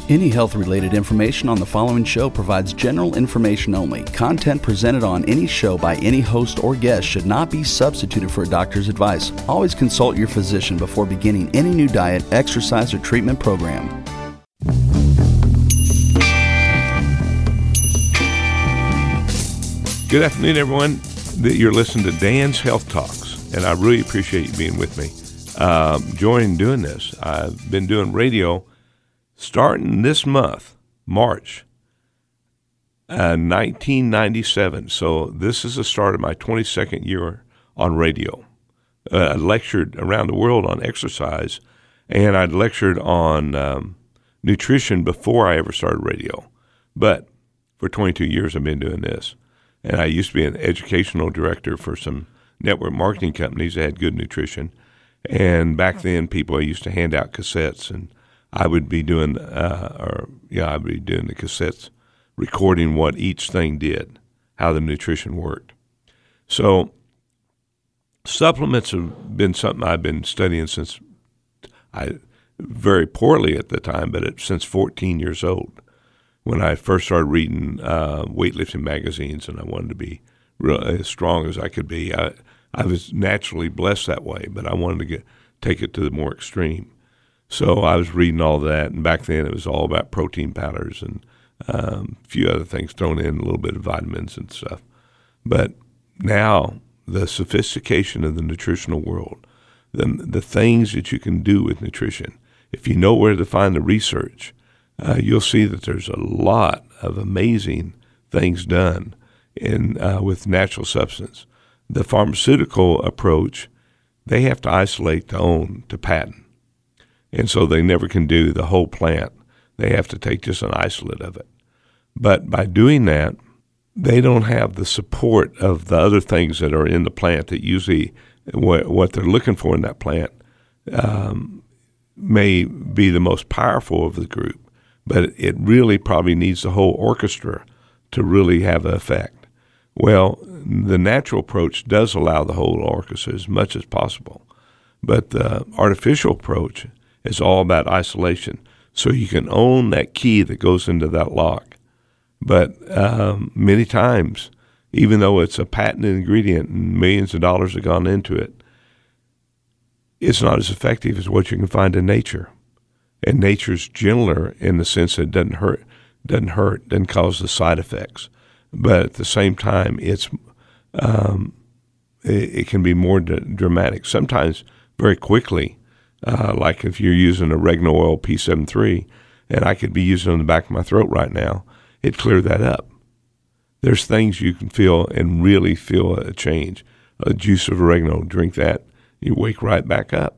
Any health-related information on the following show provides general information only. Content presented on any show by any host or guest should not be substituted for a doctor's advice. Always consult your physician before beginning any new diet, exercise, or treatment program. Good afternoon, everyone. You're listening to Dan's Health Talks, and I really appreciate you being with me. Joining doing this. I've been doing radio starting this month, March 1997. So this is the start of my 22nd year on radio. I lectured around the world on exercise, and I'd lectured on nutrition before I ever started radio. But for 22 years, I've been doing this. And I used to be an educational director for some network marketing companies that had good nutrition. And back then, I used to hand out cassettes, and I would be doing the cassettes, recording what each thing did, how the nutrition worked. So supplements have been something I've been studying since very poorly at the time, but since 14 years old, when I first started reading weightlifting magazines, and I wanted to be as strong as I could be. I was naturally blessed that way, but I wanted to take it to the more extreme. So I was reading all that, and back then it was all about protein powders and a few other things thrown in, a little bit of vitamins and stuff. But now the sophistication of the nutritional world, the things that you can do with nutrition, if you know where to find the research, you'll see that there's a lot of amazing things done with natural substance. The pharmaceutical approach, they have to isolate to patent. And so they never can do the whole plant. They have to take just an isolate of it. But by doing that, they don't have the support of the other things that are in the plant that usually what they're looking for in that plant may be the most powerful of the group. But it really probably needs the whole orchestra to really have an effect. Well, the natural approach does allow the whole orchestra as much as possible. But the artificial approach is all about isolation. So you can own that key that goes into that lock. But many times, even though it's a patented ingredient and millions of dollars have gone into it, it's not as effective as what you can find in nature. And nature's gentler in the sense that it doesn't cause the side effects. But at the same time, it can be more dramatic. Sometimes very quickly, like if you're using oregano oil P73, and I could be using it on the back of my throat right now, it cleared that up. There's things you can feel and really feel a change. A juice of oregano, drink that, you wake right back up.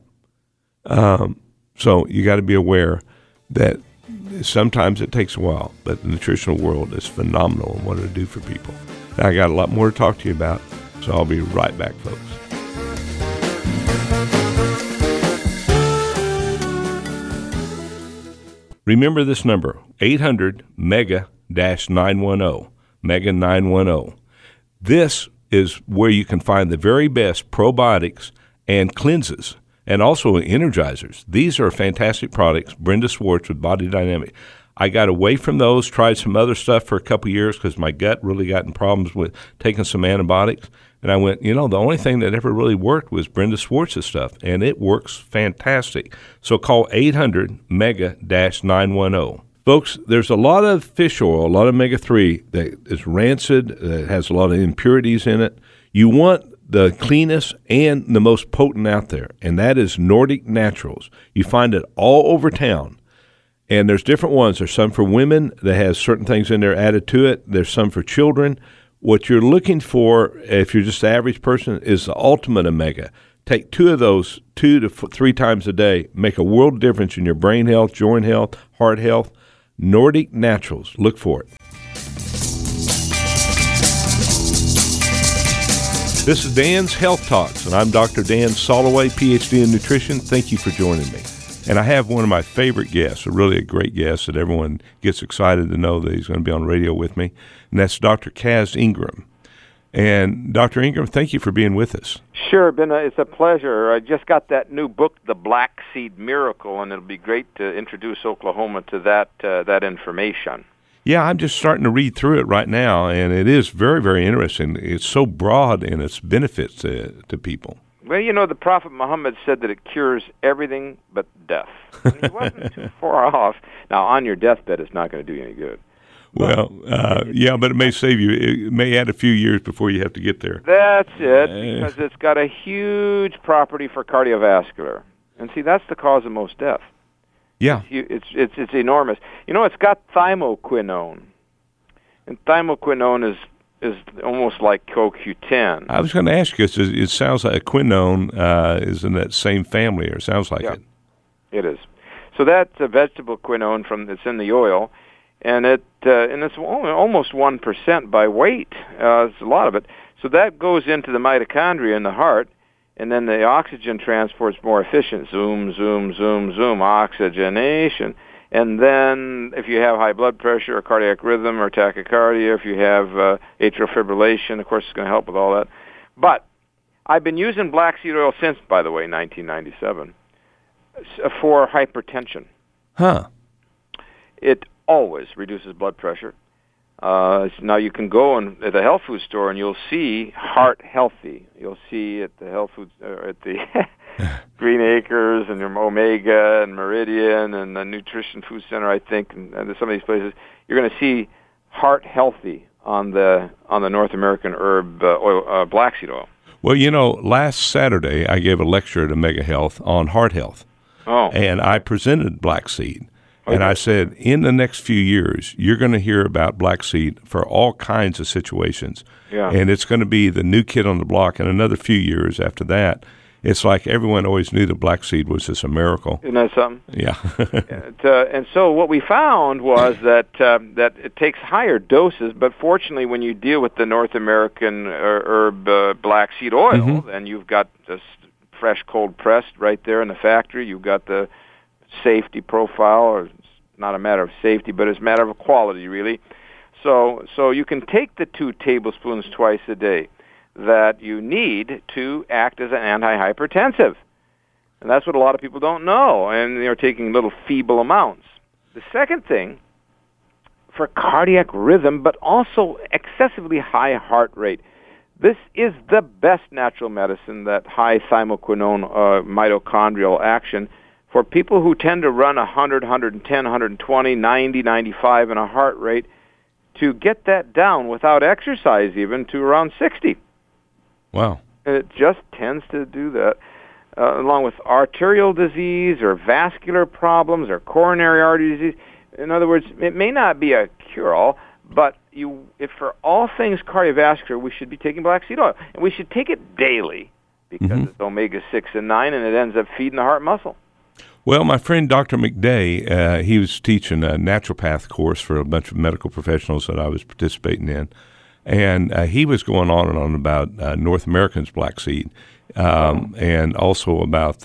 So you got to be aware that sometimes it takes a while, but the nutritional world is phenomenal in what it'll do for people. Now, I got a lot more to talk to you about, so I'll be right back, folks. Remember this number, 800-MEGA-910, MEGA-910. This is where you can find the very best probiotics and cleanses, and also energizers. These are fantastic products. Brenda Swartz with Body Dynamic. I got away from those, tried some other stuff for a couple years because my gut really got in problems with taking some antibiotics. And I went, the only thing that ever really worked was Brenda Swartz's stuff, and it works fantastic. So call 800-MEGA-910. Folks, there's a lot of fish oil, a lot of omega-3 that is rancid, that has a lot of impurities in it. You want the cleanest and the most potent out there, and that is Nordic Naturals. You find it all over town, and there's different ones. There's some for women that has certain things in there added to it. There's some for children. What you're looking for, if you're just the average person, is the ultimate omega. Take 2 of those 2 to 3 times a day. Make a world difference in your brain health, joint health, heart health. Nordic Naturals. Look for it. This is Dan's Health Talks, and I'm Dr. Dan Soloway, Ph.D. in nutrition. Thank you for joining me. And I have one of my favorite guests, really a great guest that everyone gets excited to know that he's going to be on radio with me, and that's Dr. Kaz Ingram. And Dr. Ingram, thank you for being with us. Sure, it's a pleasure. I just got that new book, The Black Seed Miracle, and it'll be great to introduce Oklahoma to that information. Yeah, I'm just starting to read through it right now, and it is very, very interesting. It's so broad in its benefits to people. Well, the Prophet Muhammad said that it cures everything but death. And he wasn't too far off. Now, on your deathbed, it's not going to do you any good. Well, yeah, but it may save you. It may add a few years before you have to get there. That's it, because it's got a huge property for cardiovascular. And see, that's the cause of most death. Yeah. It's enormous. It's got thymoquinone. And thymoquinone is almost like CoQ10. I was going to ask you, it sounds like quinone is in that same family, or sounds like it. It is. So that's a vegetable quinone that's in the oil. And it's almost 1% by weight. It's a lot of it. So that goes into the mitochondria in the heart, and then the oxygen transport's more efficient. Zoom, zoom, zoom, zoom, oxygenation. And then if you have high blood pressure or cardiac rhythm or tachycardia, if you have atrial fibrillation, of course it's going to help with all that. But I've been using black seed oil since, by the way, 1997, for hypertension. Huh. It always reduces blood pressure. Now you can go at the health food store and you'll see Heart Healthy. You'll see at the health food at the Green Acres and Omega and Meridian and the Nutrition Food Center, I think, and some of these places. You're going to see Heart Healthy on the North American herb oil, black seed oil. Well, last Saturday I gave a lecture at Omega Health on heart health. Oh. And I presented black seed. And I said, in the next few years, you're going to hear about black seed for all kinds of situations. Yeah. And it's going to be the new kid on the block. In another few years after that, it's like everyone always knew that black seed was just a miracle. Isn't that something? Yeah. And so what we found was that it takes higher doses, but fortunately when you deal with the North American herb black seed oil, then you've got this fresh cold pressed right there in the factory. You've got the safety profile, or it's not a matter of safety, but it's a matter of quality, really. So you can take the 2 tablespoons twice a day that you need to act as an antihypertensive. And that's what a lot of people don't know, and they're taking little feeble amounts. The second thing, for cardiac rhythm, but also excessively high heart rate, this is the best natural medicine, that high thymoquinone mitochondrial action, for people who tend to run 100, 110, 120, 90, 95 in a heart rate, to get that down without exercise even to around 60. Wow. And it just tends to do that, along with arterial disease or vascular problems or coronary artery disease. In other words, it may not be a cure-all, but if for all things cardiovascular, we should be taking black seed oil. And we should take it daily because it's omega-6 and 9, and it ends up feeding the heart muscle. Well, my friend Dr. McDay, he was teaching a naturopath course for a bunch of medical professionals that I was participating in, and he was going on and on about North American's black seed, and also about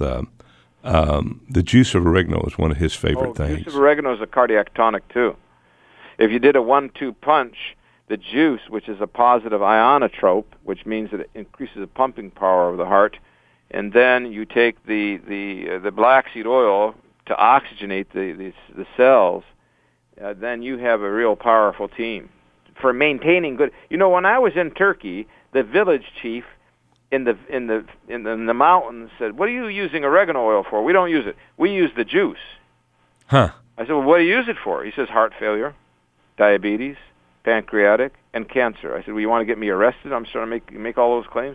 the juice of oregano is one of his favorite things. Juice of oregano is a cardiac tonic, too. If you did a 1-2 punch, the juice, which is a positive ionotrope, which means that it increases the pumping power of the heart, and then you take the black seed oil to oxygenate the cells, then you have a real powerful team for maintaining good. When I was in Turkey, the village chief in the mountains said, "What are you using oregano oil for? We don't use it. We use the juice." Huh. I said, "Well, what do you use it for?" He says, "Heart failure, diabetes, pancreatic, and cancer." I said, "Well, you want to get me arrested? I'm starting to make all those claims."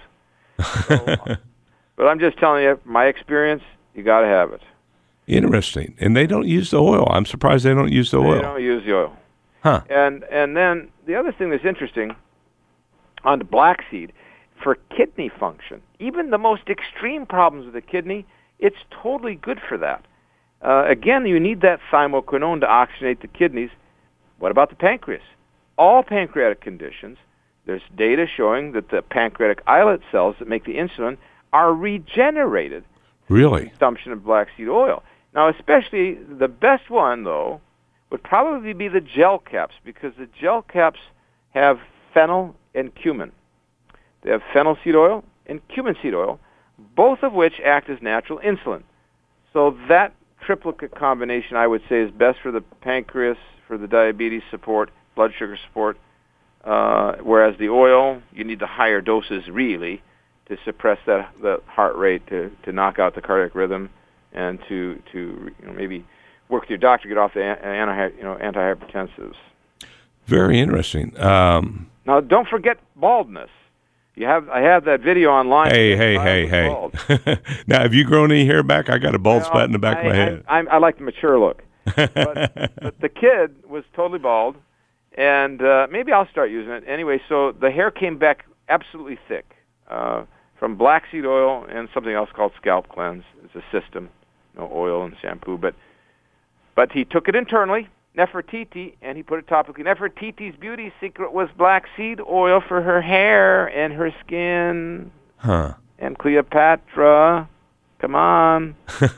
But I'm just telling you, my experience, you got to have it. Interesting. And they don't use the oil. I'm surprised they don't use the oil. They don't use the oil. Huh. And then the other thing that's interesting on the black seed, for kidney function, even the most extreme problems with the kidney, it's totally good for that. Again, you need that thymoquinone to oxygenate the kidneys. What about the pancreas? All pancreatic conditions, there's data showing that the pancreatic islet cells that make the insulin are regenerated. Really? Consumption of black seed oil. Now, especially the best one, though, would probably be the gel caps, because the gel caps have fennel and cumin. They have fennel seed oil and cumin seed oil, both of which act as natural insulin. So that triplicate combination, I would say, is best for the pancreas, for the diabetes support, blood sugar support, whereas the oil, you need the higher doses, really, to suppress the heart rate, to knock out the cardiac rhythm, and to maybe work with your doctor to get off the antihypertensives. Very interesting. Now, don't forget baldness. I have that video online. Hey. Now, have you grown any hair back? I got a bald spot in the back of my head. I like the mature look. But the kid was totally bald, and maybe I'll start using it. Anyway, so the hair came back absolutely thick from black seed oil and something else called Scalp Cleanse. It's a system, no oil and shampoo. But he took it internally, Nefertiti, and he put it topically. Nefertiti's beauty secret was black seed oil for her hair and her skin. Huh. And Cleopatra, come on.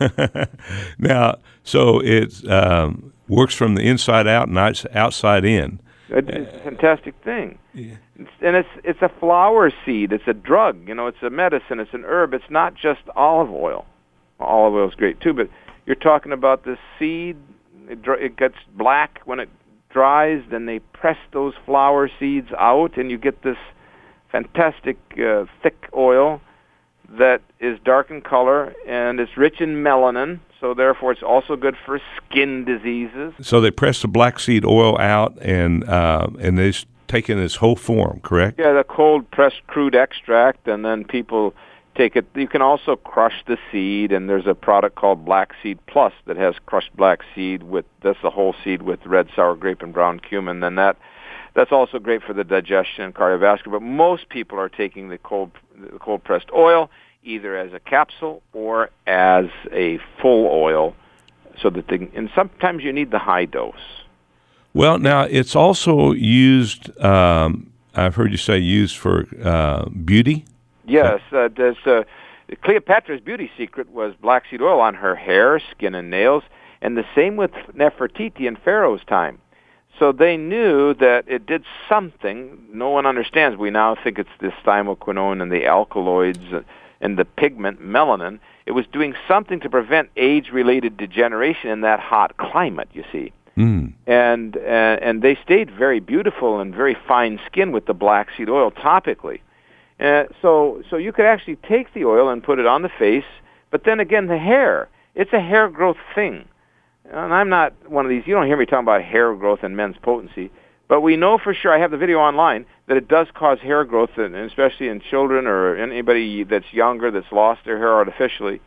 Now, so it works from the inside out and outside in. It's a fantastic thing. Yeah. And it's a flower seed. It's a drug. It's a medicine. It's an herb. It's not just olive oil. Well, olive oil is great too, but you're talking about the seed. It gets black when it dries. Then they press those flower seeds out, and you get this fantastic thick oil that is dark in color, and it's rich in melanin, so therefore it's also good for skin diseases. So they press the black seed oil out, and it's taken its whole form, correct? Yeah, the cold-pressed crude extract, and then people take it. You can also crush the seed, and there's a product called Black Seed Plus that has crushed black seed that's the whole seed with red sour grape and brown cumin. Then that's also great for the digestion and cardiovascular. But most people are taking the cold-pressed oil either as a capsule or as a full oil, so that and sometimes you need the high dose. Well, now it's also used. I've heard you say used for beauty. Yes, Cleopatra's beauty secret was black seed oil on her hair, skin, and nails, and the same with Nefertiti in Pharaoh's time. So they knew that it did something. No one understands. We now think it's the thymoquinone and the alkaloids and the pigment melanin. It was doing something to prevent age-related degeneration in that hot climate, you see. Mm. And they stayed very beautiful and very fine skin with the black seed oil topically. So you could actually take the oil and put it on the face, but then again, the hair. It's a hair growth thing. And I'm not one of these, you don't hear me talking about hair growth and men's potency, but we know for sure, I have the video online, that it does cause hair growth, and especially in children or anybody that's younger that's lost their hair artificially.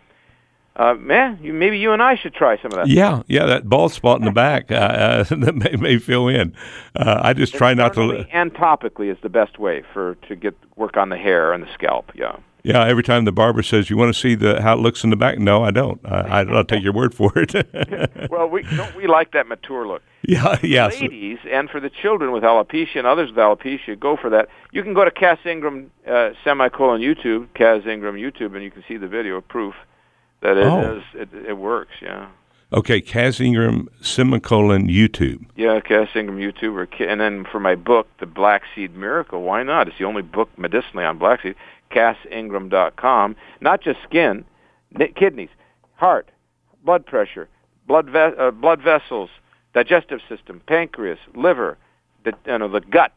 Maybe you and I should try some of that. Yeah, that bald spot in the back that may fill in. I just try not to. And topically is the best way to get work on the hair and the scalp. Yeah. Yeah. Every time the barber says, "You want to see how it looks in the back?" No, I don't. I'll take your word for it. Well, we like that mature look. Yeah. Ladies, and for the children with alopecia and others with alopecia, go for that. You can go to Cass Ingram YouTube, Cass Ingram YouTube, and you can see the video proof that it works. Yeah. Okay, Cass Ingram YouTube. Yeah, Cass Ingram YouTube, and then for my book, The Black Seed Miracle. Why not? It's the only book medicinally on black seed. CassIngram.com. Not just skin, kidneys, heart, blood pressure, blood vessels, digestive system, pancreas, liver, the gut.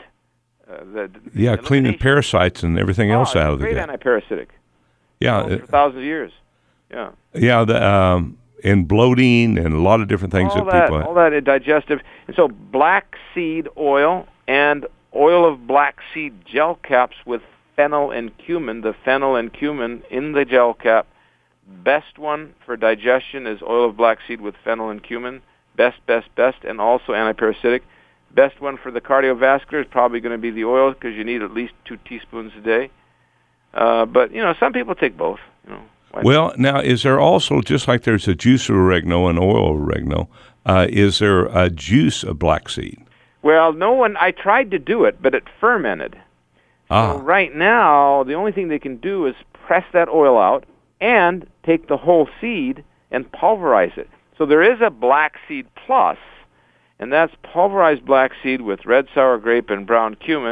Cleaning parasites and everything else out of the gut. Great antiparasitic. Yeah, for thousands of years. Yeah. Yeah, and bloating and a lot of different things all that digestive. And so black seed oil and oil of black seed gel caps with fennel and cumin. The fennel and cumin in the gel cap. Best one for digestion is oil of black seed with fennel and cumin. Best, and also antiparasitic. Best one for the cardiovascular is probably going to be the oil because you need at least 2 teaspoons a day. But some people take both. Well, now, is there also, just like there's a juice of oregano and oil of oregano, is there a juice of black seed? Well, I tried to do it, but it fermented. So right now, the only thing they can do is press that oil out and take the whole seed and pulverize it. So there is a Black Seed Plus, and that's pulverized black seed with red sour grape and brown cumin.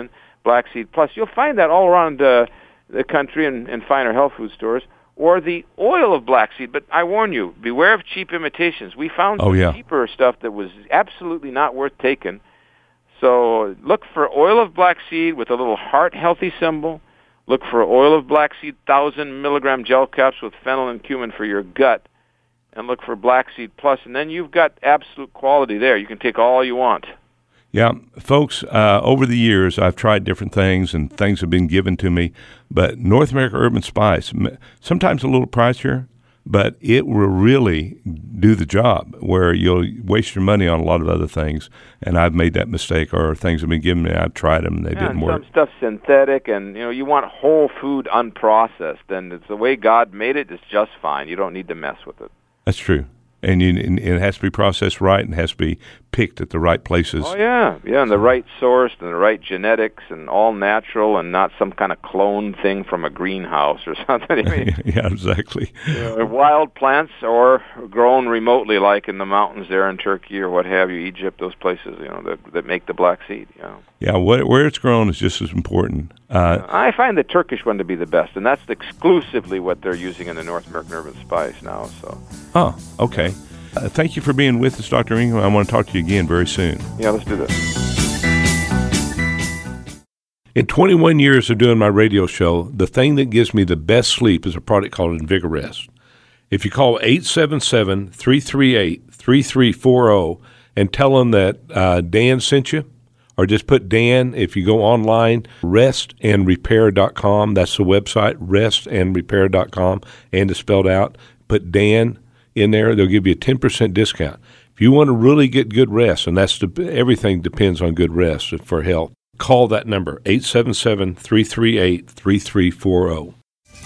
Black Seed Plus. You'll find that all around the country in finer health food stores. Or the oil of black seed. But I warn you, beware of cheap imitations. We found some cheaper stuff that was absolutely not worth taking. So look for oil of black seed with a little heart-healthy symbol. Look for oil of black seed 1,000-milligram gel caps with fennel and cumin for your gut. And look for Black Seed Plus. And then you've got absolute quality there. You can take all you want. Yeah, folks, over the years, I've tried different things, and things have been given to me. But North America Herb and Spice, sometimes a little pricier, but it will really do the job where you'll waste your money on a lot of other things. And I've made that mistake, or things have been given me, I've tried them, and they didn't work. Some stuff's synthetic, and you want whole food unprocessed, and it's the way God made it. It's just fine. You don't need to mess with it. That's true. And it has to be processed right, and has to be picked at the right places. Oh, yeah, and the right source, and the right genetics, and all natural, and not some kind of cloned thing from a greenhouse or something. I mean, yeah, exactly. Wild plants or grown remotely, like in the mountains there in Turkey or what have you, Egypt, those places, that make the black seed. Yeah, where it's grown is just as important. I find the Turkish one to be the best, and that's exclusively what they're using in the North American Herb and Spice now. So. Oh, okay. Thank you for being with us, Dr. Ingram. I want to talk to you again very soon. Yeah, let's do this. In 21 years of doing my radio show, the thing that gives me the best sleep is a product called InvigoRest. If you call 877-338-3340 and tell them that Dan sent you, or just put Dan, if you go online, restandrepair.com. That's the website, restandrepair.com, and it's spelled out. Put Dan in there. They'll give you a 10% discount. If you want to really get good rest, and everything depends on good rest for health, call that number, 877-338-3340.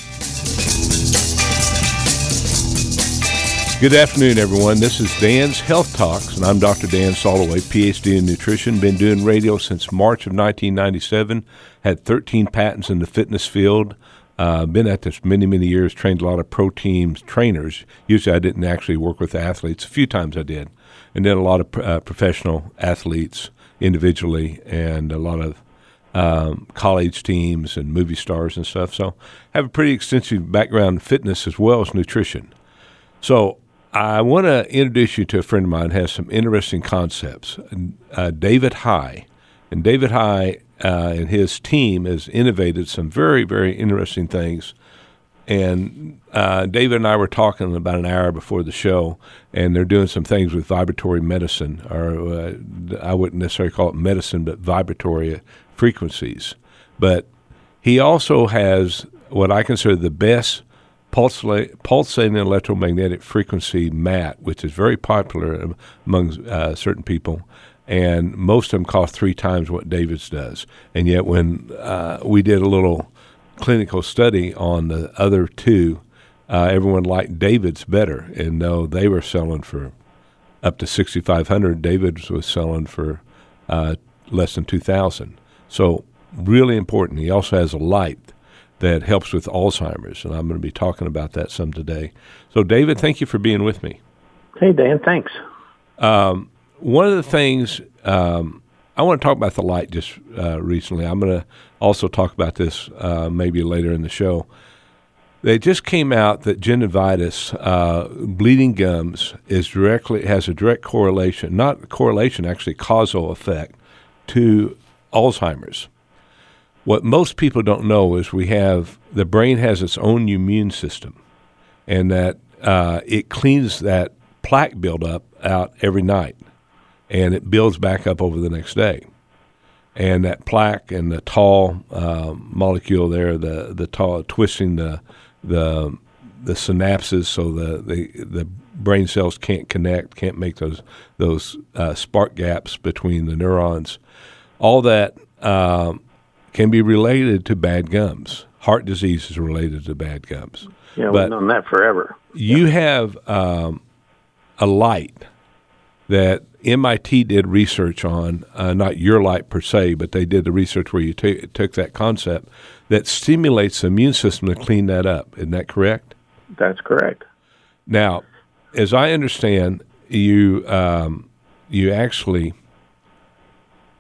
Good afternoon, everyone. This is Dan's Health Talks, and I'm Dr. Dan Soloway, Ph.D. in nutrition. Been doing radio since March of 1997. Had 13 patents in the fitness field. Been at this many, many years, trained a lot of pro teams, trainers. Usually I didn't actually work with athletes. A few times I did. And then a lot of professional athletes individually, and a lot of college teams and movie stars and stuff. So I have a pretty extensive background in fitness as well as nutrition. So I want to introduce you to a friend of mine who has some interesting concepts, David High. And David High and his team has innovated some very, very interesting things. And David and I were talking about an hour before the show, and they're doing some things with vibratory medicine, or I wouldn't necessarily call it medicine, but vibratory frequencies. But he also has what I consider the best pulsating electromagnetic frequency mat, which is very popular among certain people, and most of them cost 3 times what David's does. And yet when we did a little clinical study on the other two, everyone liked David's better, and though they were selling for up to $6,500, David's was selling for less than $2,000. So really important. He also has a light that helps with Alzheimer's, and I'm going to be talking about that some today. So, David, thank you for being with me. Hey, Dan, thanks. One of the things I want to talk about the light just recently. I'm going to also talk about this maybe later in the show. They just came out that gingivitis, bleeding gums, has a direct correlation, not correlation, actually causal effect to Alzheimer's. What most people don't know is the brain has its own immune system, and that it cleans that plaque buildup out every night, and it builds back up over the next day. And that plaque and the tau molecule there, the tau twisting the synapses, so the brain cells can't connect, can't make those spark gaps between the neurons. All that can be related to bad gums. Heart disease is related to bad gums. Yeah, we've known that forever. You have a light that MIT did research on, not your light per se, but they did the research where you took that concept that stimulates the immune system to clean that up. Isn't that correct? That's correct. Now, as I understand, you actually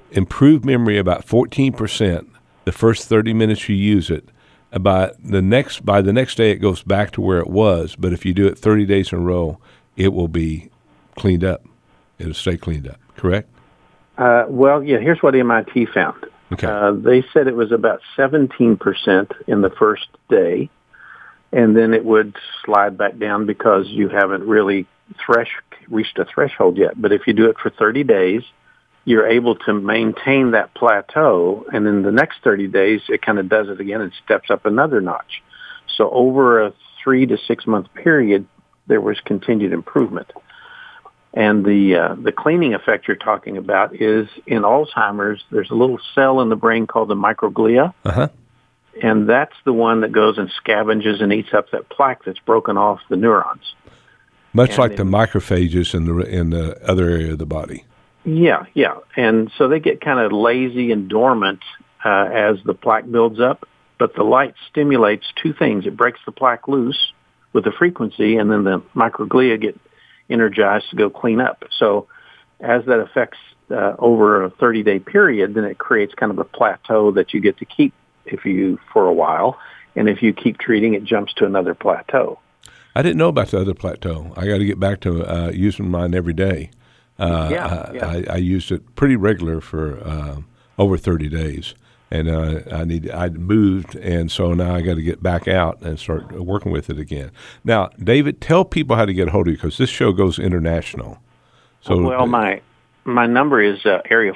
improved memory about 14% the first 30 minutes you use it. By the next day, it goes back to where it was. But if you do it 30 days in a row, it will be cleaned up. It'll stay cleaned up. Correct? Well, yeah. Here's what MIT found. Okay. They said it was about 17% in the first day, and then it would slide back down because you haven't really reached a threshold yet. But if you do it for 30 days, you're able to maintain that plateau, and in the next 30 days, it kind of does it again and steps up another notch. So over a 3 to 6 month period, there was continued improvement. And the cleaning effect you're talking about is in Alzheimer's, there's a little cell in the brain called the microglia, and that's the one that goes and scavenges and eats up that plaque that's broken off the neurons. Much like the macrophages in the other area of the body. Yeah. And so they get kind of lazy and dormant as the plaque builds up, but the light stimulates two things. It breaks the plaque loose with the frequency, and then the microglia get energized to go clean up. So as that affects over a 30-day period, then it creates kind of a plateau that you get to keep for a while. And if you keep treating, it jumps to another plateau. I didn't know about the other plateau. I got to get back to using mine every day. I used it pretty regular for over 30 days. And I moved, and so now I got to get back out and start working with it again. Now, David, tell people how to get a hold of you, because this show goes international. So, well, my number is area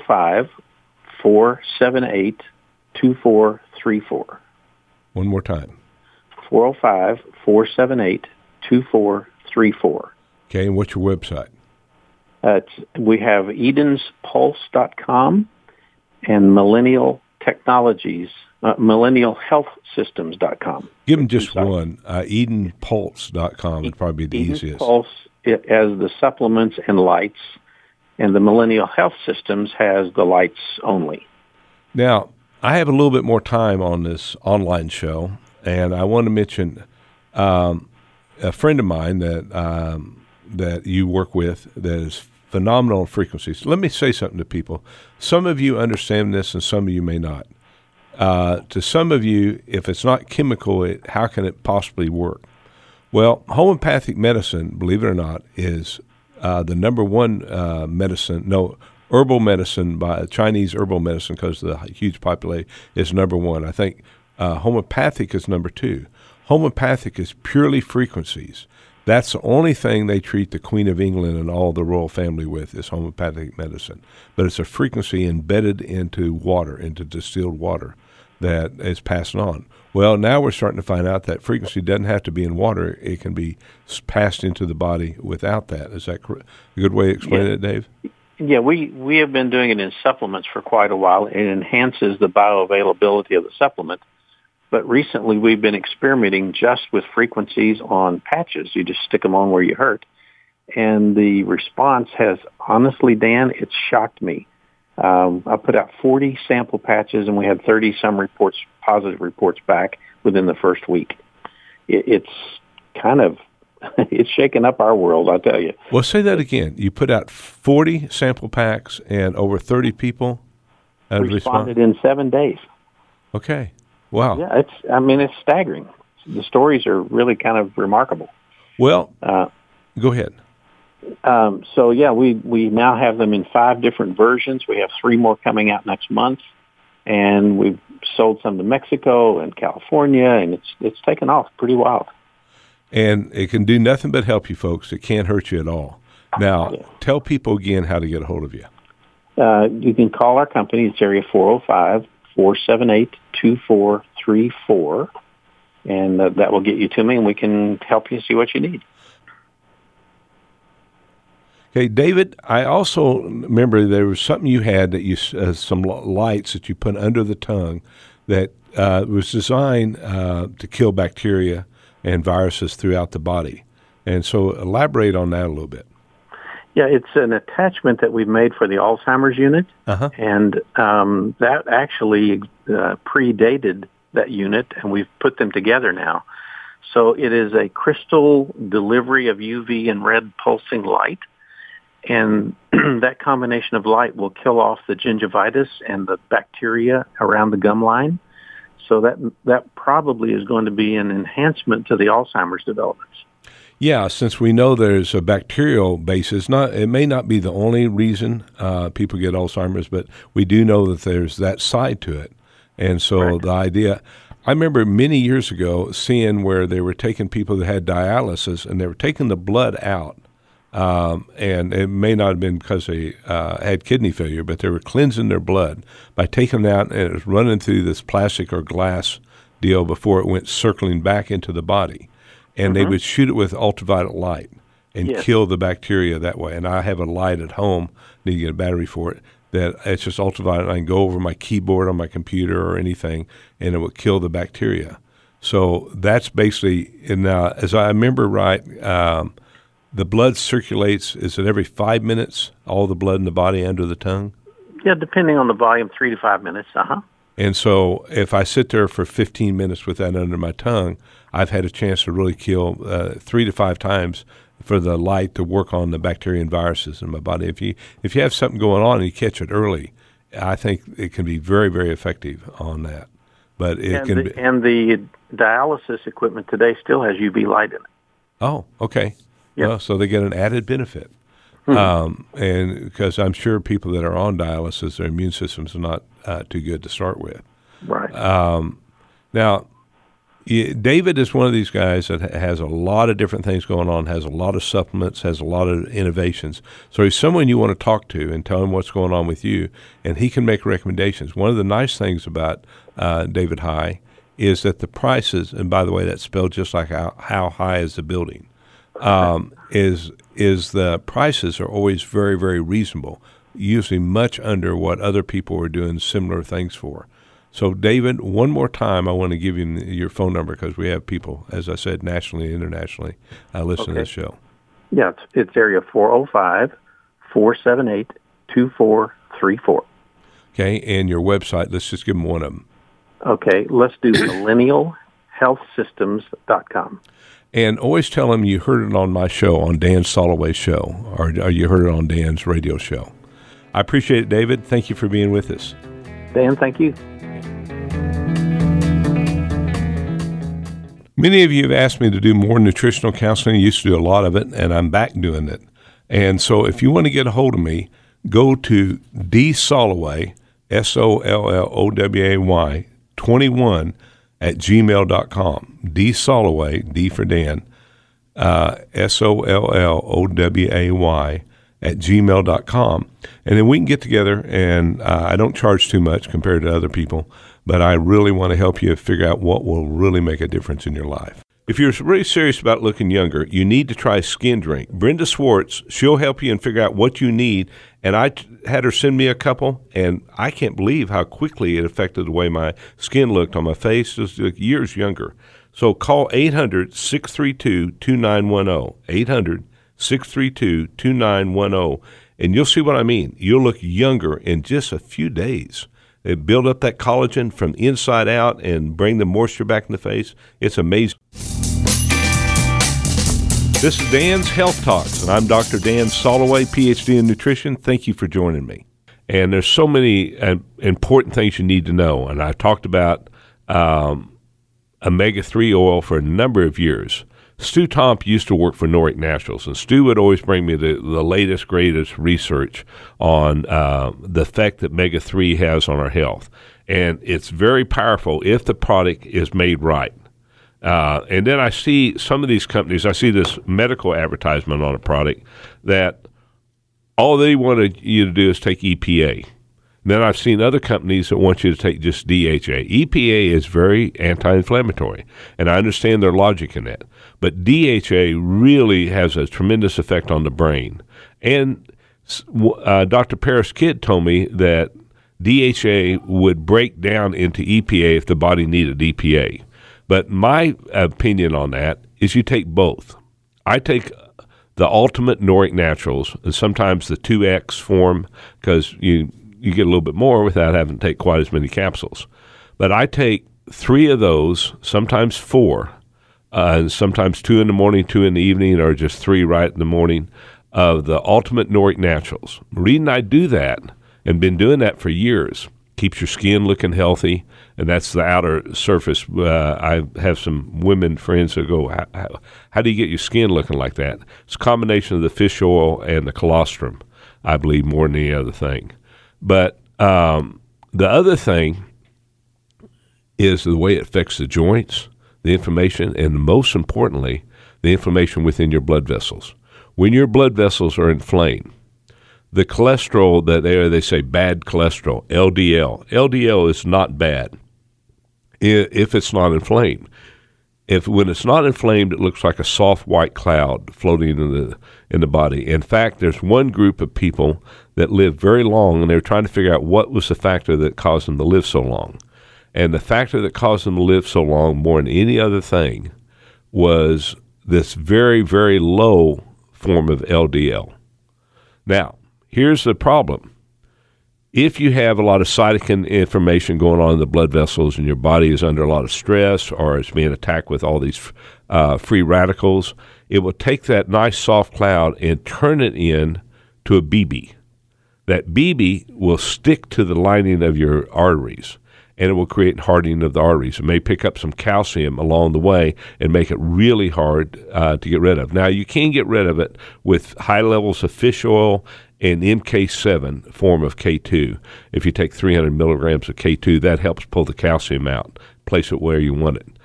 405-478-2434. One more time. 405-478-2434. Okay, and what's your website? We have edenspulse.com. and Millennial Technologies, millennialhealthsystems.com. Give them just one. EdenPulse.com would probably be the easiest. Eden Pulse has the supplements and lights, and the Millennial Health Systems has the lights only. Now, I have a little bit more time on this online show, and I want to mention a friend of mine that you work with that is phenomenal frequencies. Let me say something to people. Some of you understand this and some of you may not. To some of you, if it's not chemical, how can it possibly work? Well, homeopathic medicine, believe it or not, is the number one herbal medicine, by Chinese herbal medicine, because of the huge population, is number one. I think homeopathic is number two. Homeopathic is purely frequencies. That's the only thing they treat the Queen of England and all the royal family with, is homeopathic medicine. But it's a frequency embedded into water, into distilled water, that is passed on. Well, now we're starting to find out that frequency doesn't have to be in water. It can be passed into the body without that. Is that a good way of explaining it, Dave? Yeah, we have been doing it in supplements for quite a while. It enhances the bioavailability of the supplement. But recently we've been experimenting just with frequencies on patches. You just stick them on where you hurt. And the response has, honestly, Dan, it's shocked me. I put out 40 sample patches, and we had 30-some positive reports back within the first week. It's kind of, it's shaken up our world, I'll tell you. Well, say that again. You put out 40 sample packs, and over 30 people responded in 7 days. Okay. Wow. Yeah, it's staggering. The stories are really kind of remarkable. Well, go ahead. So, yeah, we now have them in 5 different versions. We have 3 more coming out next month, and we've sold some to Mexico and California, and it's taken off pretty wild. And it can do nothing but help you, folks. It can't hurt you at all. Now, Tell people again how to get a hold of you. You can call our company. It's area 405-478-2434, and that will get you to me, and we can help you see what you need. Okay, David, I also remember there was something you had that you some lights that you put under the tongue that was designed to kill bacteria and viruses throughout the body. And so elaborate on that a little bit. Yeah, it's an attachment that we've made for the Alzheimer's unit, and that actually predated that unit, and we've put them together now. So it is a crystal delivery of UV and red pulsing light, and that combination of light will kill off the gingivitis and the bacteria around the gum line. So that probably is going to be an enhancement to the Alzheimer's developments. Yeah, since we know there's a bacterial basis, it may not be the only reason people get Alzheimer's, but we do know that there's that side to it. And so Right. the idea, I remember many years ago seeing where they were taking people that had dialysis and they were taking the blood out. And it may not have been because they had kidney failure, but they were cleansing their blood by taking it out, and it was running through this plastic or glass deal before it went circling back into the body. And they would shoot it with ultraviolet light and Yes. kill the bacteria that way. And I have a light at home, need to get a battery for it, that it's just ultraviolet. I can go over my keyboard on my computer or anything, and it will kill the bacteria. So that's basically, and as I remember right, the blood circulates, is it every 5 minutes, all the blood in the body under the tongue? Yeah, depending on the volume, 3 to 5 minutes. And so if I sit there for 15 minutes with that under my tongue, I've had a chance to really kill 3 to 5 times for the light to work on the bacteria and viruses in my body. If you have something going on and you catch it early, I think it can be very, very effective on that. But it can be. And the dialysis equipment today still has UV light in it. Oh, okay. Yep. Well, so they get an added benefit. And because I'm sure people that are on dialysis, their immune systems are not too good to start with. Right. Now, David is one of these guys that has a lot of different things going on, has a lot of supplements, has a lot of innovations. So he's someone you want to talk to and tell him what's going on with you, and he can make recommendations. One of the nice things about David High is that the prices, and by the way, that's spelled just like how high is the building, is the prices are always very, very reasonable, usually much under what other people are doing similar things for. So, David, one more time, I want to give you your phone number because we have people, as I said, nationally and internationally listening to this show. Yeah, it's area 405-478-2434. Okay, and your website, let's just give them one of them. Okay, let's do millennialhealthsystems.com. And always tell them you heard it on my show, on Dan Soloway's show, or you heard it on Dan's radio show. I appreciate it, David. Thank you for being with us. Dan, thank you. Many of you have asked me to do more nutritional counseling. I used to do a lot of it, and I'm back doing it. And so if you want to get a hold of me, go to dsoloway, SOLLOWAY, 21 at gmail.com. dsoloway, D for Dan, SOLLOWAY at gmail.com. And then we can get together, and I don't charge too much compared to other people, but I really want to help you figure out what will really make a difference in your life. If you're really serious about looking younger, you need to try Skin Drink. Brenda Swartz, she'll help you and figure out what you need. And I had her send me a couple, and I can't believe how quickly it affected the way my skin looked on my face. It was years younger. So call 800-632-2910, 800-632-2910, and you'll see what I mean. You'll look younger in just a few days. It build up that collagen from inside out and bring the moisture back in the face. It's amazing. This is Dan's Health Talks, and I'm Dr. Dan Soloway, PhD in nutrition. Thank you for joining me. And there's so many important things you need to know, and I talked about omega-3 oil for a number of years. Stu Tomp used to work for Nordic Naturals, and Stu would always bring me the latest, greatest research on the effect that omega-3 has on our health. And it's very powerful if the product is made right. And then I see some of these companies, I see this medical advertisement on a product that all they want you to do is take EPA. And then I've seen other companies that want you to take just DHA. EPA is very anti-inflammatory, and I understand their logic in that. But DHA really has a tremendous effect on the brain. And Dr. Paris Kidd told me that DHA would break down into EPA if the body needed EPA. But my opinion on that is you take both. I take the Ultimate Nordic Naturals, and sometimes the 2X form, because you get a little bit more without having to take quite as many capsules. But I take 3 of those, sometimes 4, and sometimes 2 in the morning, 2 in the evening, or just 3 right in the morning. of the Ultimate Nordic Naturals. The reason I do that, and been doing that for years, keeps your skin looking healthy, and that's the outer surface. I have some women friends that go, how do you get your skin looking like that? It's a combination of the fish oil and the colostrum, I believe, more than any other thing. But the other thing is the way it affects the joints, the inflammation, and most importantly, the inflammation within your blood vessels. When your blood vessels are inflamed, the cholesterol that they say bad cholesterol, LDL is not bad if it's not inflamed. When it's not inflamed, it looks like a soft white cloud floating in the body. In fact, there's one group of people that lived very long, and they were trying to figure out what was the factor that caused them to live so long. And the factor that caused them to live so long, more than any other thing, was this very, very low form of LDL. Now, here's the problem. If you have a lot of cytokine information going on in the blood vessels and your body is under a lot of stress or it's being attacked with all these free radicals, it will take that nice soft cloud and turn it in to a BB. That BB will stick to the lining of your arteries, and it will create hardening of the arteries. It may pick up some calcium along the way and make it really hard to get rid of. Now, you can get rid of it with high levels of fish oil and MK7 form of K2. If you take 300 milligrams of K2, that helps pull the calcium out, place it where you want it.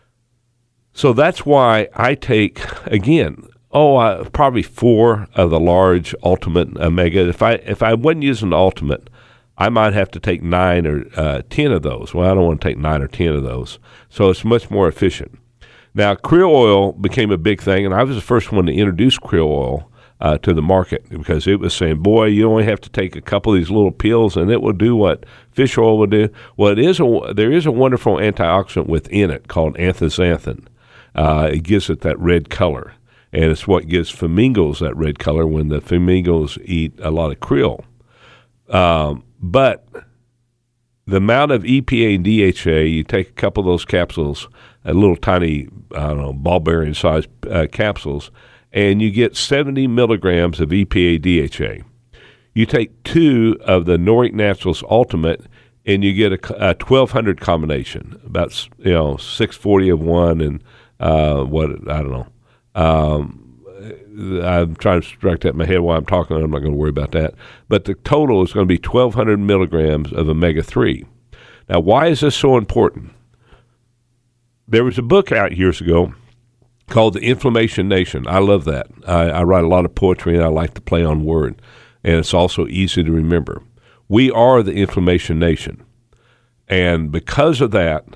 So that's why I take, again, probably 4 of the large Ultimate Omega. If I wasn't using the Ultimate, I might have to take 9 or 10 of those. Well, I don't want to take 9 or 10 of those. So it's much more efficient. Now, krill oil became a big thing, and I was the first one to introduce krill oil to the market because it was saying, boy, you only have to take a couple of these little pills and it will do what fish oil will do. Well, there is a wonderful antioxidant within it called anthocyanin. It gives it that red color, and it's what gives flamingos that red color when the flamingos eat a lot of krill. But the amount of EPA and DHA, you take a couple of those capsules, little tiny, ball bearing sized capsules, and you get 70 milligrams of EPA DHA. You take 2 of the Nordic Naturals Ultimate, and you get a 1,200 combination, about 640 of one, and I'm trying to strike that in my head while I'm talking. I'm not going to worry about that. But the total is going to be 1,200 milligrams of omega-3. Now, why is this so important? There was a book out years ago called The Inflammation Nation. I love that. I write a lot of poetry, and I like to play on word. And it's also easy to remember. We are the Inflammation Nation. And because of that,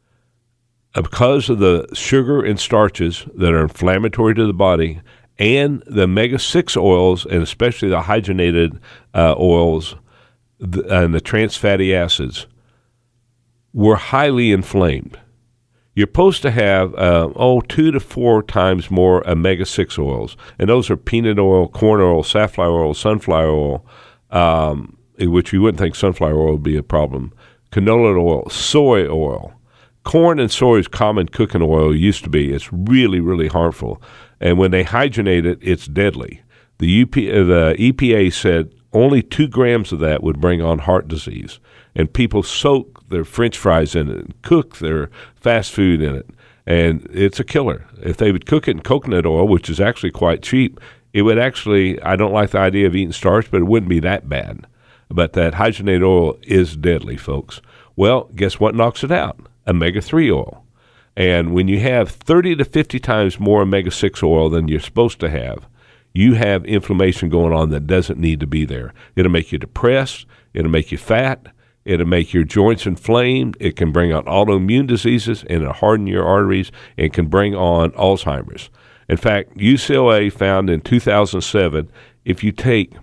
because of the sugar and starches that are inflammatory to the body, and the omega-6 oils, and especially the hydrogenated oils and the trans fatty acids, we're highly inflamed. You're supposed to have 2 to 4 times more omega-6 oils, and those are peanut oil, corn oil, safflower oil, sunflower oil, which you wouldn't think sunflower oil would be a problem, canola oil, soy oil. Corn and soy is common cooking oil, used to be. It's really, really harmful. And when they hydrogenate it, it's deadly. The EPA said only 2 grams of that would bring on heart disease. And people soak their French fries in it and cook their fast food in it. And it's a killer. If they would cook it in coconut oil, which is actually quite cheap, it would actually, I don't like the idea of eating starch, but it wouldn't be that bad. But that hydrogenated oil is deadly, folks. Well, guess what knocks it out? Omega-3 oil. And when you have 30 to 50 times more omega-6 oil than you're supposed to have, you have inflammation going on that doesn't need to be there. It'll make you depressed. It'll make you fat. It'll make your joints inflamed. It can bring on autoimmune diseases, and it'll harden your arteries and can bring on Alzheimer's. In fact, UCLA found in 2007, if you take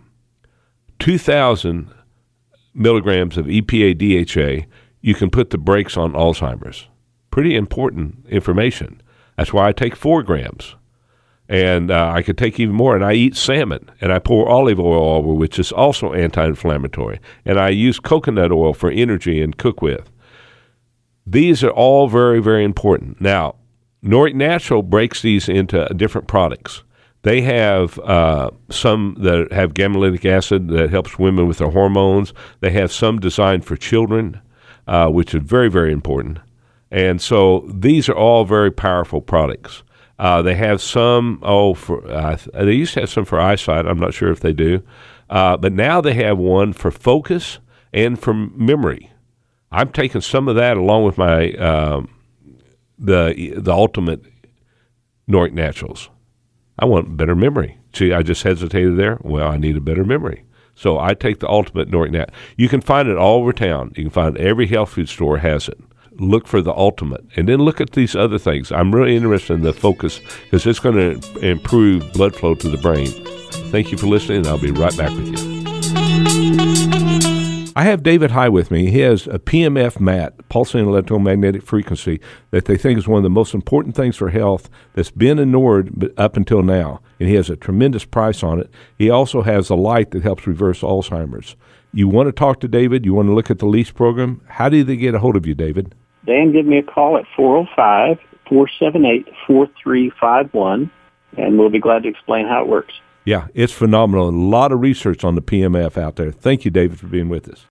2,000 milligrams of EPA DHA, you can put the brakes on Alzheimer's. Pretty important information. That's why I take 4 grams. And I could take even more. And I eat salmon, and I pour olive oil over, which is also anti-inflammatory. And I use coconut oil for energy and cook with. These are all very, very important. Now, Nordic Natural breaks these into different products. They have some that have gamma-lytic acid that helps women with their hormones. They have some designed for children, which is very, very important. And so these are all very powerful products. They have some, they used to have some for eyesight. I'm not sure if they do. But now they have one for focus and for memory. I'm taking some of that along with my the Ultimate Nordic Naturals. I want better memory. See, I just hesitated there. Well, I need a better memory. So I take the Ultimate Nordic Nat. You can find it all over town. You can find every health food store has it. Look for the Ultimate. And then look at these other things. I'm really interested in the focus because it's going to improve blood flow to the brain. Thank you for listening, and I'll be right back with you. I have David High with me. He has a PMF mat, pulsing electromagnetic frequency, that they think is one of the most important things for health that's been ignored up until now. And he has a tremendous price on it. He also has a light that helps reverse Alzheimer's. You want to talk to David? You want to look at the lease program? How do they get a hold of you, David? Dan, give me a call at 405-478-4351, and we'll be glad to explain how it works. Yeah, it's phenomenal. A lot of research on the PMF out there. Thank you, David, for being with us.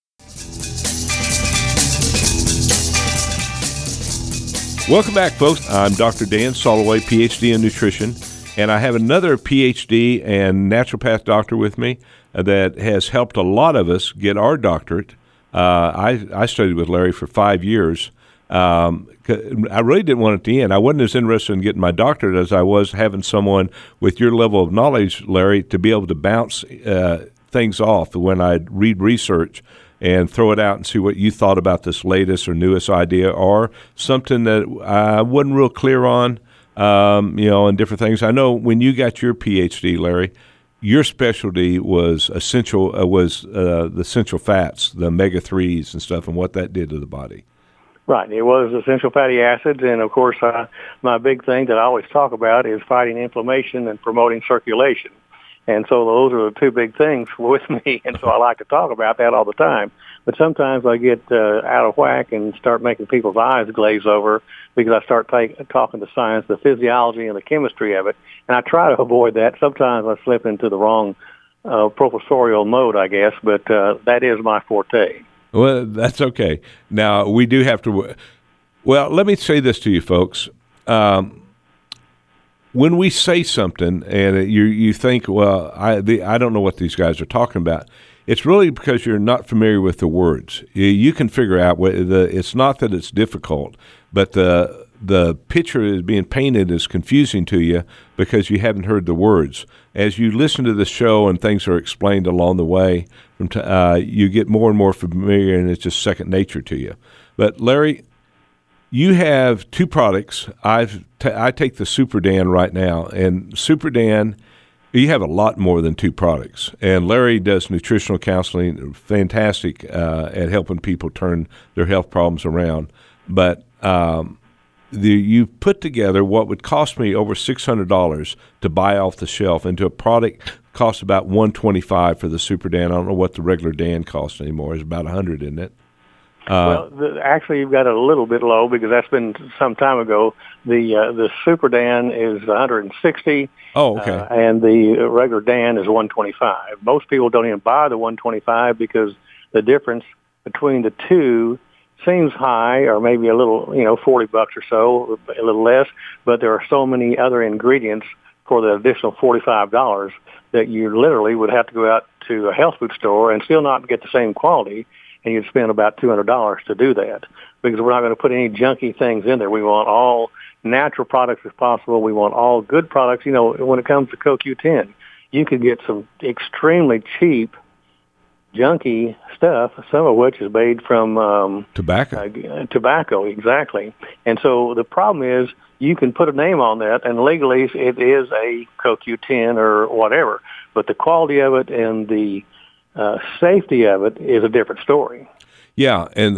Welcome back, folks. I'm Dr. Dan Soloway, Ph.D. in nutrition, and I have another Ph.D. and naturopath doctor with me that has helped a lot of us get our doctorate. I studied with Larry for 5 years. I really didn't want it to end. I wasn't as interested in getting my doctorate as I was having someone with your level of knowledge, Larry, to be able to bounce things off when I'd read research and throw it out and see what you thought about this latest or newest idea or something that I wasn't real clear on, and different things. I know when you got your PhD, Larry, your specialty was the essential fats, the omega-3s and stuff, and what that did to the body. Right. It was essential fatty acids, and of course, my big thing that I always talk about is fighting inflammation and promoting circulation. And so those are the two big things with me, and so I like to talk about that all the time. But sometimes I get out of whack and start making people's eyes glaze over because I start talking the science, the physiology, and the chemistry of it, and I try to avoid that. Sometimes I slip into the wrong professorial mode, I guess, but that is my forte. Well, that's okay. Now, we do have to well, let me say this to you folks. When we say something and you think, well, I don't know what these guys are talking about, it's really because you're not familiar with the words. You can figure out it's not that it's difficult, but the picture is being painted is confusing to you because you haven't heard the words. As you listen to the show and things are explained along the way, you get more and more familiar, and it's just second nature to you. But Larry, you have two products. I take the Super Dan right now, and Super Dan, you have a lot more than two products. And Larry does nutritional counseling, fantastic at helping people turn their health problems around. But you put together what would cost me over $600 to buy off the shelf into a product costs about $125 for the Super Dan. I don't know what the regular Dan costs anymore. It's about $100, isn't it? Actually, you've got it a little bit low because that's been some time ago. The Super Dan is $160. Oh, okay. And the regular Dan is $125. Most people don't even buy the $125 because the difference between the two seems high, or maybe a little, $40 or so, a little less. But there are so many other ingredients for the additional $45 that you literally would have to go out to a health food store and still not get the same quality. And you'd spend about $200 to do that because we're not going to put any junky things in there. We want all natural products as possible. We want all good products. When it comes to CoQ10, you could get some extremely cheap, junky stuff, some of which is made from tobacco. Tobacco, exactly. And so the problem is you can put a name on that, and legally it is a CoQ10 or whatever, but the quality of it and the safety of it is a different story. Yeah, and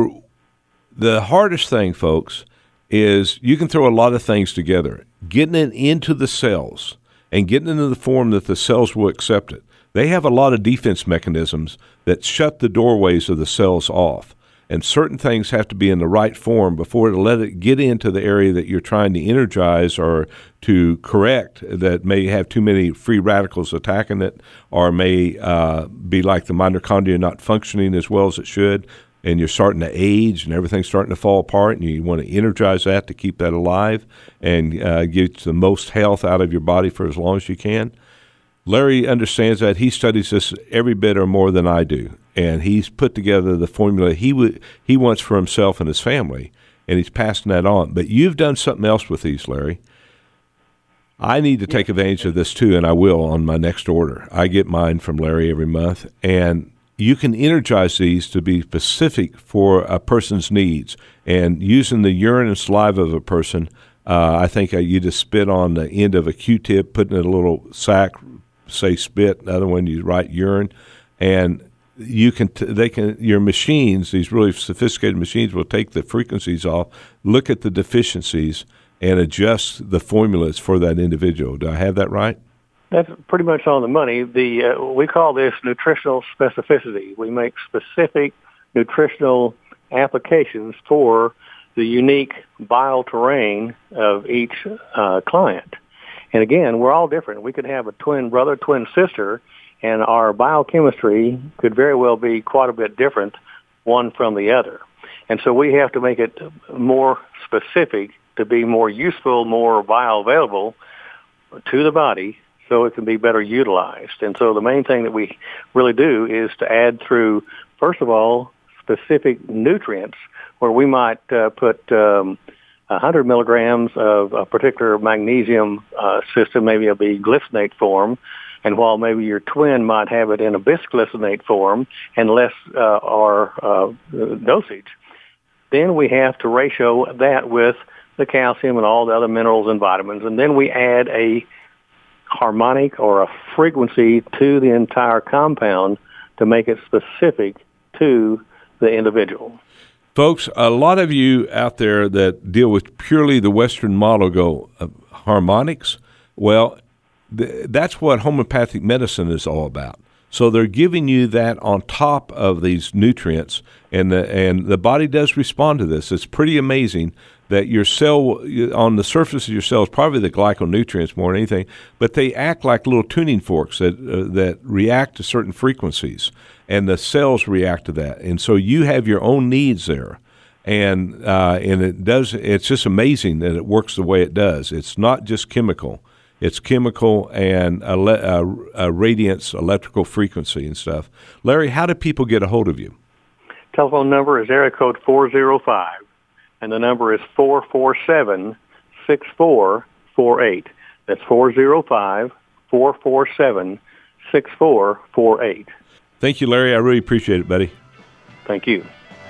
the hardest thing, folks, is you can throw a lot of things together. Getting it into the cells and getting it into the form that the cells will accept it. They have a lot of defense mechanisms that shut the doorways of the cells off. and certain things have to be in the right form before to let it get into the area that you're trying to energize or to correct that may have too many free radicals attacking it, or may be like the mitochondria not functioning as well as it should, and you're starting to age and everything's starting to fall apart, and you want to energize that to keep that alive and get the most health out of your body for as long as you can. Larry understands that. He studies this every bit or more than I do, and he's put together the formula he wants for himself and his family, and he's passing that on. But you've done something else with these, Larry. I need to take advantage of this too, and I will on my next order. I get mine from Larry every month, and you can energize these to be specific for a person's needs. And using the urine and saliva of a person, I think you just spit on the end of a Q-tip, put it in a little sack, say spit, the other one you write urine, and you can your machines, these really sophisticated machines, will take the frequencies off, look at the deficiencies, and adjust the formulas for that individual. Do I have that right? That's pretty much on the money. We call this nutritional specificity. We make specific nutritional applications for the unique bile terrain of each client. And again, we're all different. We could have a twin brother, twin sister, and our biochemistry could very well be quite a bit different one from the other. And so we have to make it more specific to be more useful, more bioavailable to the body so it can be better utilized. And so the main thing that we really do is to add through, first of all, specific nutrients where we might put 100 milligrams of a particular magnesium system, maybe it'll be glycinate form, and while maybe your twin might have it in a bisglycinate form and less dosage, then we have to ratio that with the calcium and all the other minerals and vitamins, and then we add a harmonic or a frequency to the entire compound to make it specific to the individual. Folks, a lot of you out there that deal with purely the Western model go, harmonics? Well, that's what homeopathic medicine is all about. So they're giving you that on top of these nutrients, and the body does respond to this. It's pretty amazing that your cell, on the surface of your cell, is probably the glyconutrients more than anything, but they act like little tuning forks that react to certain frequencies, and the cells react to that. And so you have your own needs there. And it does. It's just amazing that it works the way it does. It's not just chemical. It's chemical and a radiance, electrical frequency and stuff. Larry, how do people get a hold of you? Telephone number is area code 405, and the number is 447-6448. That's 405-447-6448. Thank you, Larry. I really appreciate it, buddy. Thank you.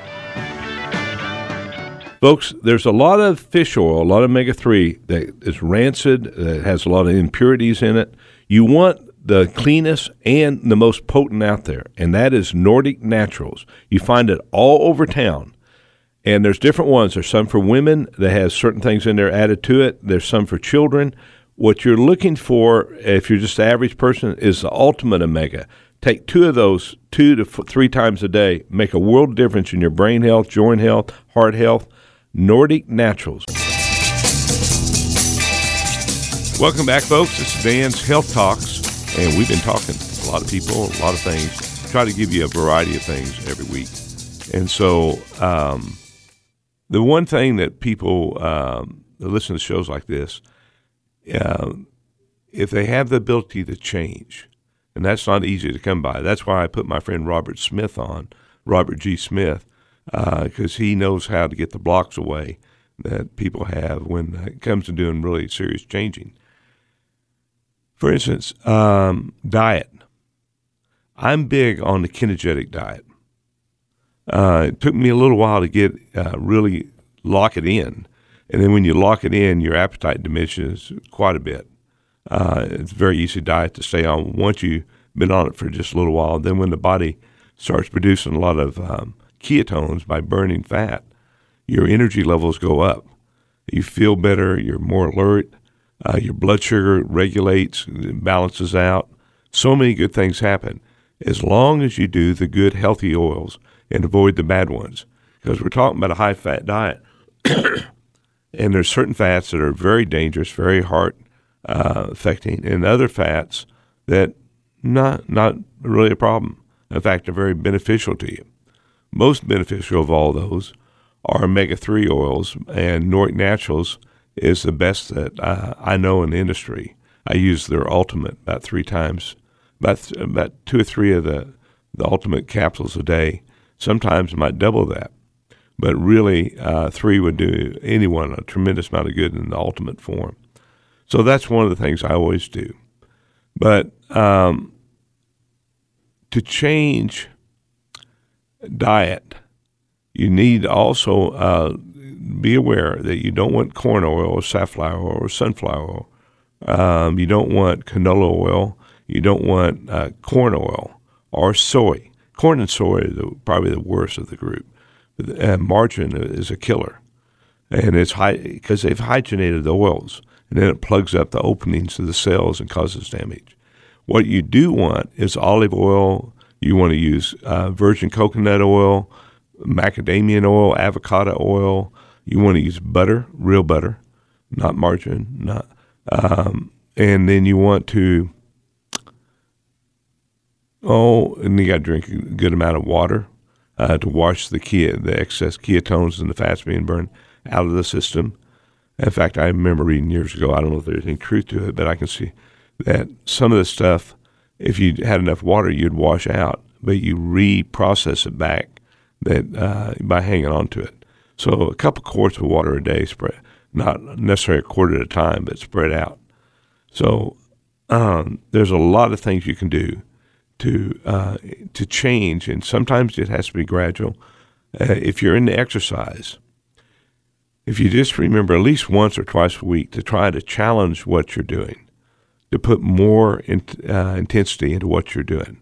Folks, there's a lot of fish oil, a lot of omega-3 that is rancid, that has a lot of impurities in it. You want the cleanest and the most potent out there, and that is Nordic Naturals. You find it all over town, and there's different ones. There's some for women that has certain things in there added to it. There's some for children. What you're looking for, if you're just the average person, is the ultimate omega. Take 2 of those 2 to 3 times a day. Make a world difference in your brain health, joint health, heart health. Nordic Naturals. Welcome back, folks. This is Dan's Health Talks, and we've been talking to a lot of people, a lot of things. Try to give you a variety of things every week. And so the one thing that people that listen to shows like this, if they have the ability to change, and that's not easy to come by. That's why I put my friend Robert Smith on, Robert G. Smith, because he knows how to get the blocks away that people have when it comes to doing really serious changing. For instance, diet. I'm big on the ketogenic diet. It took me a little while to get really lock it in. And then when you lock it in, your appetite diminishes quite a bit. It's a very easy diet to stay on once you've been on it for just a little while. Then when the body starts producing a lot of ketones by burning fat, your energy levels go up. You feel better, you're more alert, your blood sugar regulates, balances out. So many good things happen as long as you do the good, healthy oils and avoid the bad ones. because we're talking about a high-fat diet. And there's certain fats that are very dangerous, very heart affecting, and other fats that not really a problem. In fact, they're very beneficial to you. Most beneficial of all those are omega-3 oils, and Nordic Naturals is the best that I know in the industry. I use their Ultimate about 3 times, about 2 or 3 of the Ultimate capsules a day. Sometimes I might double that. But really, 3 would do anyone a tremendous amount of good in the Ultimate form. So that's one of the things I always do. But to change diet, you need to also be aware that you don't want corn oil or safflower oil or sunflower oil. You don't want canola oil. You don't want corn oil or soy. Corn and soy are probably the worst of the group. Margarine is a killer, and it's high because they've hydrogenated the oils, and then it plugs up the openings of the cells and causes damage. What you do want is olive oil. You want to use virgin coconut oil, macadamia oil, avocado oil. You want to use butter, real butter, not margarine, and then you want to and you got to drink a good amount of water. To wash the excess ketones and the fats being burned out of the system. In fact, I remember reading years ago, I don't know if there's any truth to it, but I can see that some of the stuff, if you had enough water, you'd wash out, but you reprocess it back by hanging on to it. So a couple quarts of water a day, spread, not necessarily a quart at a time, but spread out. So there's a lot of things you can do to change, and sometimes it has to be gradual. If you're into exercise, if you just remember at least once or twice a week to try to challenge what you're doing, to put more intensity into what you're doing,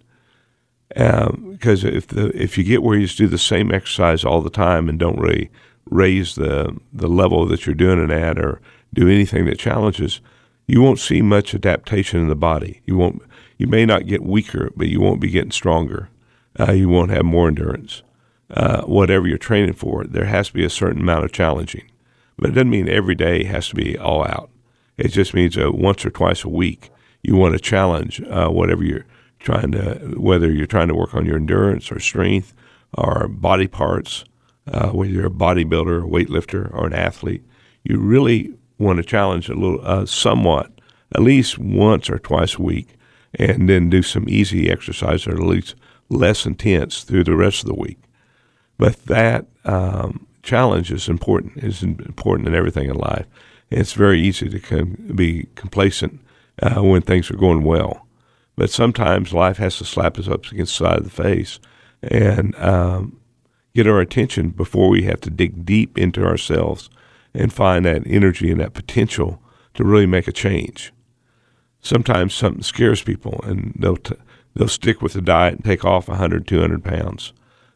because if you get where you just do the same exercise all the time and don't really raise the level that you're doing it at or do anything that challenges, you won't see much adaptation in the body. You may not get weaker, but you won't be getting stronger. You won't have more endurance. Whatever you're training for, there has to be a certain amount of challenging. But it doesn't mean every day has to be all out. It just means once or twice a week you want to challenge whatever you're trying to, whether you're trying to work on your endurance or strength or body parts, whether you're a bodybuilder, a weightlifter, or an athlete. You really want to challenge a little, somewhat, at least once or twice a week, and then do some easy exercise or at least less intense through the rest of the week. But that challenge is important in everything in life. And it's very easy to be complacent when things are going well. But sometimes life has to slap us up against the side of the face and get our attention before we have to dig deep into ourselves and find that energy and that potential to really make a change. Sometimes something scares people, and they'll stick with the diet and take off 100, 200 pounds.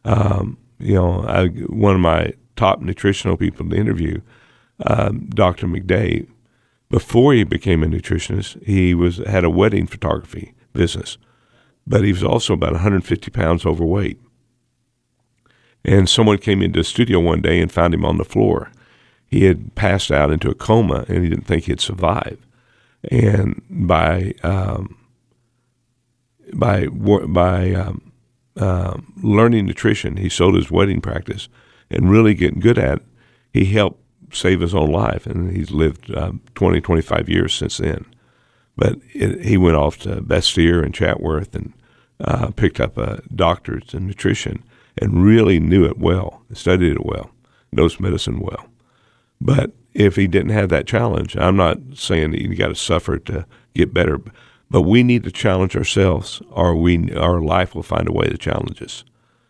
One of my top nutritional people to interview, Dr. McDay, before he became a nutritionist, he had a wedding photography business, but he was also about 150 pounds overweight. And someone came into the studio one day and found him on the floor. He had passed out into a coma, and he didn't think he'd survive. And by learning nutrition, he sold his wedding practice and really getting good at it. He helped save his own life, and he's lived 20, 25 years since then. But he went off to Bastyr and Chatworth and picked up a doctorate in nutrition and really knew it well, studied it well, knows medicine well. But if he didn't have that challenge, I'm not saying that you got to suffer to get better, but we need to challenge ourselves, or our life will find a way to challenge us.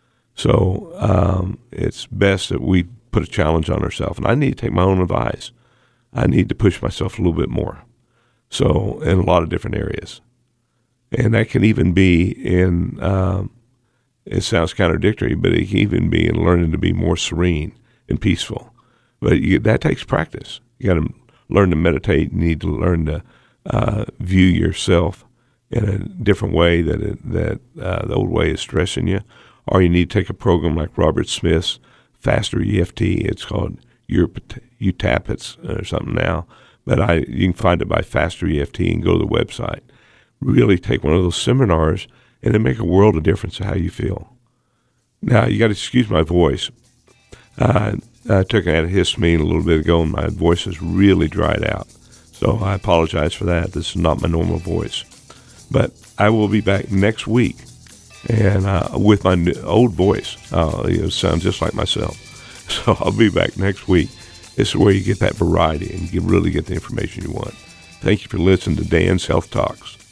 So it's best that we put a challenge on ourselves. And I need to take my own advice. I need to push myself a little bit more. So in a lot of different areas. And that can even be in, it sounds contradictory, but it can even be in learning to be more serene and peaceful. But that takes practice. You got to learn to meditate. You need to learn to view yourself in a different way that the old way is stressing you. Or you need to take a program like Robert Smith's Faster EFT. It's called UTAP or something now. But you can find it by Faster EFT and go to the website. Really take one of those seminars, and it'll make a world of difference to how you feel. Now, you got to excuse my voice. I took an antihistamine a little bit ago, and my voice is really dried out. So I apologize for that. This is not my normal voice. But I will be back next week, and with my old voice. It'll sound just like myself. So I'll be back next week. This is where you get that variety and you really get the information you want. Thank you for listening to Dan's Health Talks.